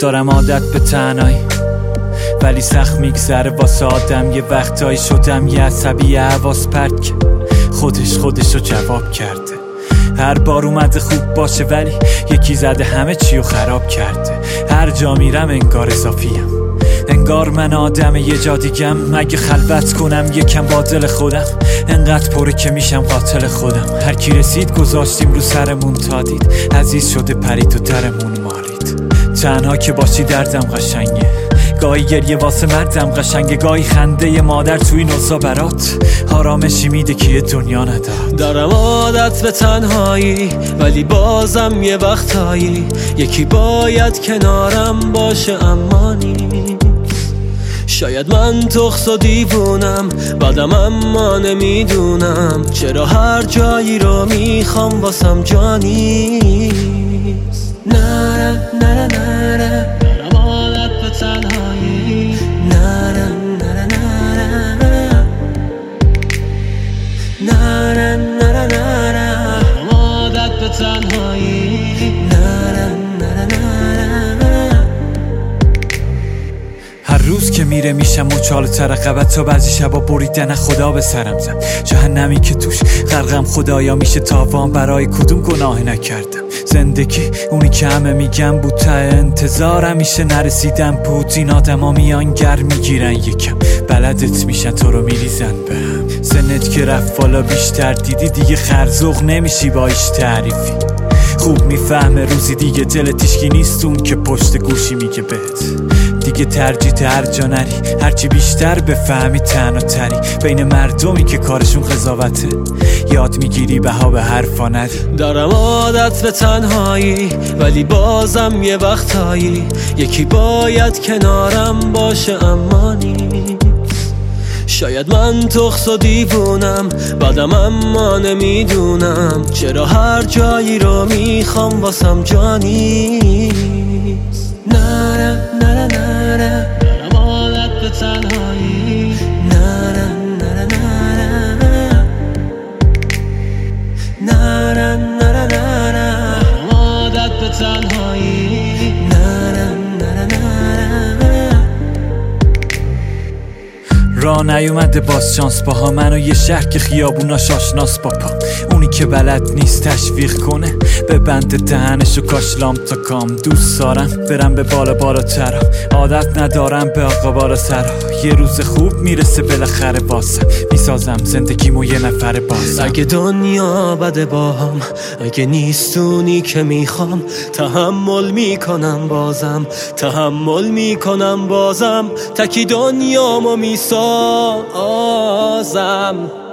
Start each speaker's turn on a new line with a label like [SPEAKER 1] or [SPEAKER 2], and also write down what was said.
[SPEAKER 1] دارم عادت به تنهایی، ولی سخت میگذره واسه آدم. یه وقتایی شدم یه عصبی حواس پرت که خودشو جواب کرده. هر بار اومده خوب باشه ولی یکی زده همه چیو خراب کرده. هر جا میرم انگار اضافیم، انگار من آدم یه جا دیگم. مگه خلوت کنم یکم با دل خودم؟ انقدر پره که میشم قاتل خودم. هر کی رسید گذاشتیم رو سرمون تا دید عزیز شده پرید و درمون مالید. تنها که باشی دردم قشنگه، گاهی گریه واسه مردم قشنگه، گاهی خنده مادر توی نوزا برات آرامشی میده که یه دنیا نداد.
[SPEAKER 2] دارم عادت به تنهایی ولی بازم یه وقتایی یکی باید کنارم باشه، اما نیست. شاید من تخص و دیوونم بعدم، اما نمیدونم چرا هر جایی رو میخوام واسم جانیست. نره نره نره دارم عادت به تنهایی، نره نره نره نره نره نره دارم عادت به تنهایی، نره نره نره.
[SPEAKER 1] هر روز که میره میشم مچاله تر عقبت، تا بعضی شبا بریدن خدا به سرم زد. جهنمی که توش غرقم خدایا میشه تاوان برای کدوم گناه نکردم. زندگی اونی که همه میگم بود تا انتظارم میشه نرسیدم بود. این آدما میان گر میگیرن یکم بلدت میشن تو رو میریزن به هم. سنت که رفت بالا بیشتر دیدی دیگه خرزوق نمیشی با ایش تعریفی. خوب میفهمه روزی دیگه دلت هیچکی نیست اون که پشت گوشی میگه بهت دیگه ترجیح هر جا نری. هرچی بیشتر بفهمی تنها تری بین مردمی که کارشون قضاوته، یاد میگیری بها به حرفا ندی.
[SPEAKER 2] دارم عادت به تنهایی ولی بازم یه وقتایی یکی باید کنارم باشه، اما نیست. شاید من تخص و دیوونم بعدم، اما نمیدونم چرا هر جایی رو میخوام واسم جانیست. نره نره نره دارم عادت به تنهایی، نره نره نره نره نره نره دارم عادت به تنهایی، نره نره نره.
[SPEAKER 1] راه نیومده باز شانس باها منو یه شهر که خیابوناش آشناس با پام. اونی که بلد نیست تشویق کنه به بند دهنشو کاش لام تا کام. دوست دارم برم به بالا بالاتر، عادت ندارم به آقا بالا سر. یه روز خوب میرسه بالاخره واسم، میسازم زندگیمو یه نفر بازم.
[SPEAKER 2] اگه دنیا بده باهم، اگه نیستونی که میخوام، تحمل میکنم بازم، تحمل میکنم بازم. تکی دنیامو میسازم.